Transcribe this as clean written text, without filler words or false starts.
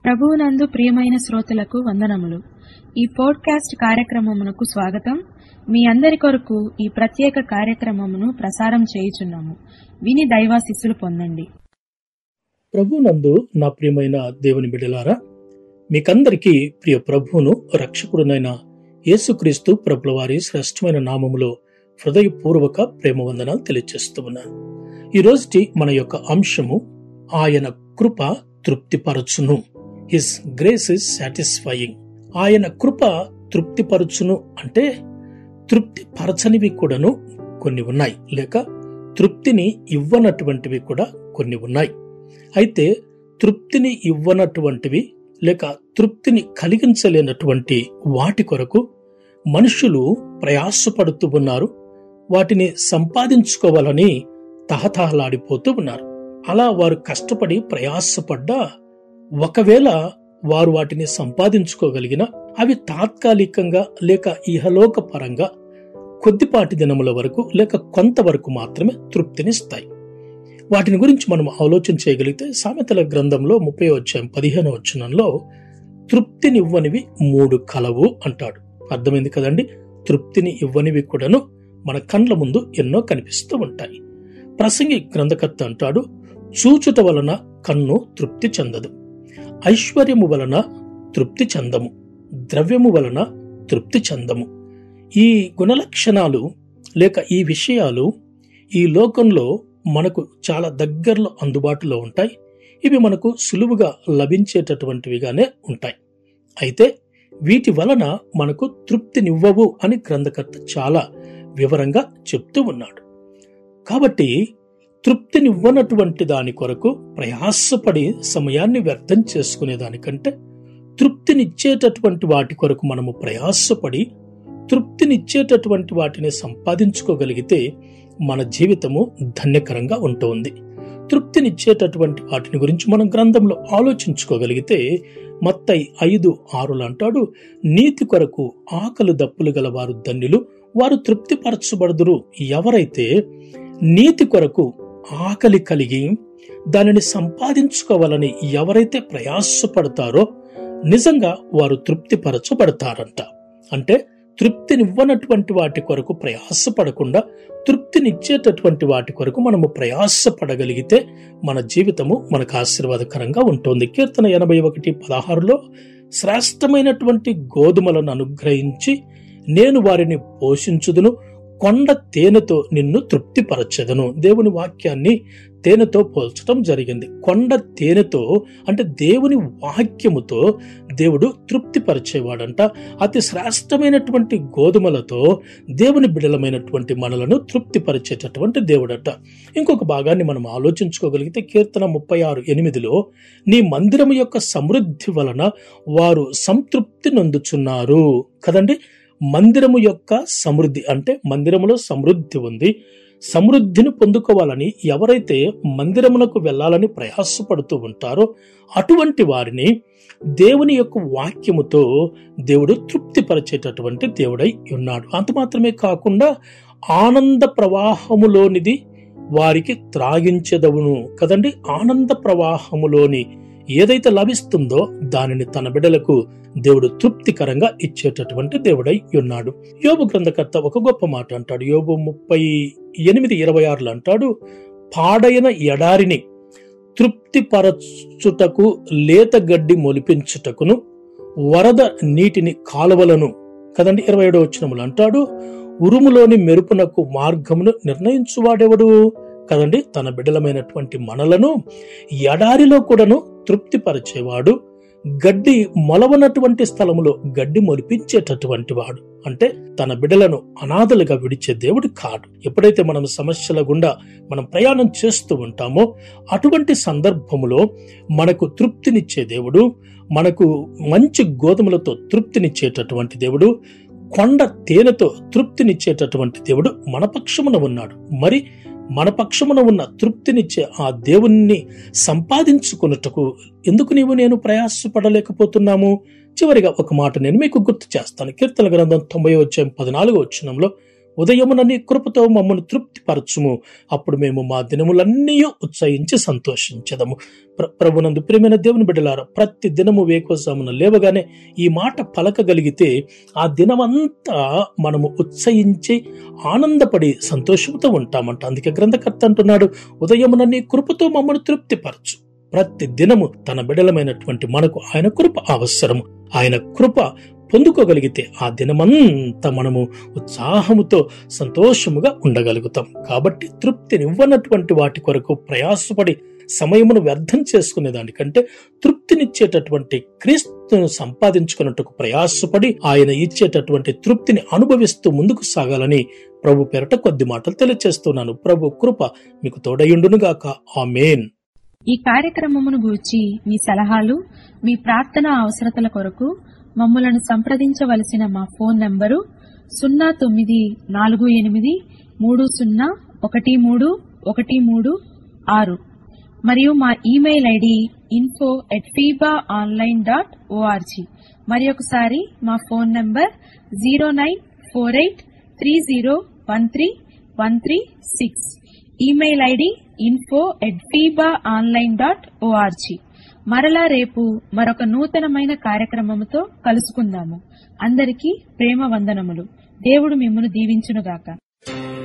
ప్రభువునందు ప్రియమైన శ్రోతలకు వందనములు. ఈ పోడ్కాస్ట్ కార్యక్రమమునకు స్వాగతం. మీ అందరి కొరకు ఈ ప్రత్యేక కార్యక్రమమును ప్రసారం చేయుచున్నాము. విని దైవాశీస్సులు పొందండి. ప్రభువునందు నా ప్రియమైన దేవుని బిడ్డలారా, మీకందరికీ ప్రియ ప్రభువును రక్షకుడునైన యేసుక్రీస్తు ప్రభుల వారి శ్రేష్టమైన నామములో హృదయపూర్వక ప్రేమ వందనాలు తెలియజేస్తూ ఉన్నాను. ఈ రోజుటి మన యొక్క అంశము, ఆయన కృప తృప్తిపరచును. His grace is satisfying. ఆయన కృప తృప్తిపరచును అంటే తృప్తిపరచనివి కూడాను కొన్ని ఉన్నాయి, లేక తృప్తిని ఇవ్వనటువంటివి కూడా కొన్ని ఉన్నాయి. అయితే తృప్తిని ఇవ్వనటువంటివి లేక తృప్తిని కలిగించలేనటువంటి వాటి కొరకు మనుషులు ప్రయాసపడుతూ ఉన్నారు. వాటిని సంపాదించుకోవాలని తహతహలాడిపోతూ ఉన్నారు. అలా వారు కష్టపడి ప్రయాసపడ్డా ఒకవేళ వారు వాటిని సంపాదించుకోగలిగిన అవి తాత్కాలికంగా లేక ఇహలోక పరంగా కొద్దిపాటి దినముల వరకు లేక కొంతవరకు మాత్రమే తృప్తినిస్తాయి. వాటిని గురించి మనం ఆలోచన చేయగలిగితే సామెతల గ్రంథంలో 30:15 తృప్తినివ్వనివి 3 కలవు అంటాడు. అర్థమైంది కదండి. తృప్తిని ఇవ్వనివి కూడాను మన కండ్ల ముందు ఎన్నో కనిపిస్తూ ఉంటాయి. ప్రసంగి గ్రంథకర్త అంటాడు, చూచుట వలన కన్ను తృప్తి చెందదు, ఐశ్వర్యము వలన తృప్తి చెందము, ద్రవ్యము వలన తృప్తి చెందము. ఈ గుణలక్షణాలు లేక ఈ విషయాలు ఈ లోకంలో మనకు చాలా దగ్గరలో అందుబాటులో ఉంటాయి. ఇవి మనకు సులువుగా లభించేటటువంటివిగానే ఉంటాయి. అయితే వీటి వలన మనకు తృప్తినివ్వవు అని గ్రంథకర్త చాలా వివరంగా చెప్తూ ఉన్నాడు. కాబట్టి తృప్తినివ్వనటువంటి దాని కొరకు ప్రయాసపడి సమయాన్ని వ్యర్థం చేసుకునే దానికంటే తృప్తినిచ్చేటటువంటి వాటి కొరకు మనము ప్రయాసపడి తృప్తినిచ్చేటటువంటి వాటిని సంపాదించుకోగలిగితే మన జీవితము ధన్యకరంగా ఉంటుంది. తృప్తినిచ్చేటటువంటి వాటిని గురించి మనం గ్రంథంలో ఆలోచించుకోగలిగితే మత్తయి 5:6 అంటాడు, నీతి కొరకు ఆకలి దప్పులు గల వారు ధన్యులు, వారు తృప్తిపరచబడుదురు. ఎవరైతే నీతి కొరకు ఆకలి కలిగి దానిని సంపాదించుకోవాలని ఎవరైతే ప్రయాసపడతారో నిజంగా వారు తృప్తిపరచబడతారంట. అంటే తృప్తినివ్వనటువంటి వాటి కొరకు ప్రయాసపడకుండా తృప్తినిచ్చేటటువంటి వాటి కొరకు మనము ప్రయాసపడగలిగితే మన జీవితము మనకు ఆశీర్వాదకరంగా ఉంటుంది. కీర్తన 81:16 శ్రేష్టమైనటువంటి గోధుమలను అనుగ్రహించి నేను వారిని పోషించుదును, కొండ తేనెతో నిన్ను తృప్తిపరచెదను. దేవుని వాక్యాన్ని తేనెతో పోల్చడం జరిగింది. కొండ తేనెతో అంటే దేవుని వాక్యముతో దేవుడు తృప్తిపరిచేవాడంట. అతి శ్రేష్టమైనటువంటి గోధుమలతో దేవుని బిడలమైనటువంటి మనలను తృప్తిపరిచేటటువంటి దేవుడట. ఇంకొక భాగాన్ని మనం ఆలోచించుకోగలిగితే కీర్తన 36:8 నీ మందిరము యొక్క సమృద్ధి వలన వారు సంతృప్తి నొందుచున్నారు కదండి. మందిరము యొక్క సమృద్ధి అంటే మందిరములో సమృద్ధి ఉంది. సమృద్ధిని పొందుకోవాలని ఎవరైతే మందిరమునకు వెళ్లాలని ప్రయాసపడుతూ ఉంటారో అటువంటి వారిని దేవుని యొక్క వాక్యముతో దేవుడు తృప్తిపరిచేటటువంటి దేవుడై ఉన్నాడు. అంత మాత్రమే కాకుండా ఆనంద ప్రవాహములోనిది వారికి త్రాగించెదవును కదండి. ఆనంద ప్రవాహములోని ఏదైతే లభిస్తుందో దానిని తన బిడ్డలకు దేవుడు తృప్తికరంగా ఇచ్చేటటువంటి దేవుడై ఉన్నాడు. యోబు గ్రంథకర్త ఒక గొప్ప మాట అంటాడు. యోబు 38:26 అంటాడు, పాడైన ఎడారిని తృప్తిపరచుటకు లేత గడ్డి మొలిపించుటకును వరద నీటిని కాలువలను కదండి 27 అంటాడు, ఉరుములోని మెరుపునకు మార్గమును నిర్ణయించువాడెవడు కదండి. తన బిడ్డలమైనటువంటి మనలను ఎడారిలో కూడాను తృప్తిపరిచేవాడు, గడ్డి మొలవనటువంటి స్థలములో గడ్డి మొలిపించేటటువంటి వాడు. అంటే తన బిడ్డలను అనాథలుగా విడిచే దేవుడు కాదు. ఎప్పుడైతే మనం సమస్యల గుండా మనం ప్రయాణం చేస్తూ ఉంటామో అటువంటి సందర్భములో మనకు తృప్తినిచ్చే దేవుడు, మనకు మంచి గోధుమలతో తృప్తినిచ్చేటటువంటి దేవుడు, కొండ తేనెతో తృప్తినిచ్చేటటువంటి దేవుడు మన పక్షమున ఉన్నాడు. మరి మన పక్షమున ఉన్న తృప్తినిచ్చే ఆ దేవుణ్ణి సంపాదించుకున్నట్టుకు ఎందుకు నేను ప్రయాసపడలేకపోతున్నాము? చివరిగా ఒక మాట నేను మీకు గుర్తు చేస్తాను. కీర్తన గ్రంథం 90:14 ఉదయమున నీ కృపతో మమ్మను తృప్తిపరచుము. అప్పుడు మేము మా దినములన్నీ ఉత్సహించి సంతోషించదము. ప్రభునందు ప్రియమైన దేవుని బిడ్డలారా, ప్రతి దినము వేకువజామున లేవగానే ఈ మాట పలకగలిగితే ఆ దినమంతా మనము ఉత్సహించి ఆనందపడి సంతోషంతో ఉంటామంట. అందుకే గ్రంథకర్త అంటున్నాడు, ఉదయమున నీ కృపతో మమ్మను తృప్తిపరచు. ప్రతి దినము తన బిడ్డలమైనటువంటి మనకు ఆయన కృప అవసరము. ఆయన కృప పొందుకోగలిగితే ఆ దినమంతా మనము ఉత్సాహముతో సంతోషముగా ఉండగలుగుతాం. కాబట్టి తృప్తినివ్వనటువంటి వాటి కొరకు ప్రయాసపడి సమయమును వ్యర్థం చేసుకునే దానికంటే తృప్తినిచ్చేటటువంటి క్రీస్తును సంపాదించుకున్నట్టుకు ప్రయాసపడి ఆయన ఇచ్చేటటువంటి తృప్తిని అనుభవిస్తూ ముందుకు సాగాలని ప్రభు పేరట కొద్ది మాటలు తెలియజేస్తున్నాను. ప్రభు కృప మీకు తోడయుండునుగాక. ఆమేన్. ఈ కార్యక్రమమును గూర్చి మీ సలహాలు, మీ ప్రార్థనా అవసరతల కొరకు మమ్మలను సంప్రదించవలసిన మా ఫోన్ నంబరు 0948301336 మరియు మా ఇమెయిల్ ఐడి info@fibaonline.org. మరి ఒకసారి మా phone number 094830131336. Email ID info@fibaonline.org. మరలా రేపు మరొక నూతనమైన కార్యక్రమముతో కలుసుకుందాము. అందరికీ ప్రేమ వందనములు. దేవుడు మిమ్మును దీవించునుగాక.